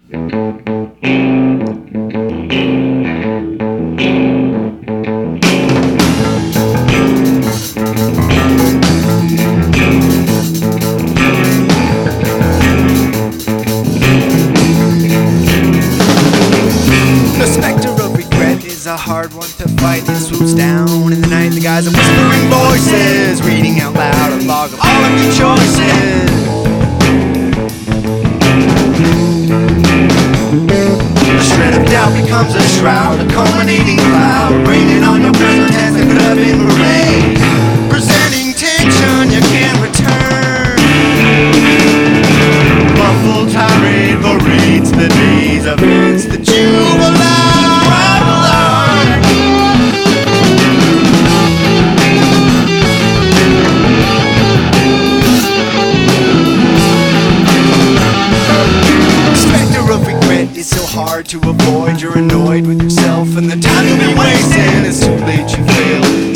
The specter of regret is a hard one to fight. It swoops down in the night, the guise of whispering voices, reading out loud a log of all of your choices. A shred of doubt becomes a shroud, a culminating cloud, raining on your present tense that could have been erased, presenting tension you can't return. Muffled tirade parades the day's events that you've allowed. It's so hard to avoid, you're annoyed with yourself and the time you've been wasting. It's too late, you failed.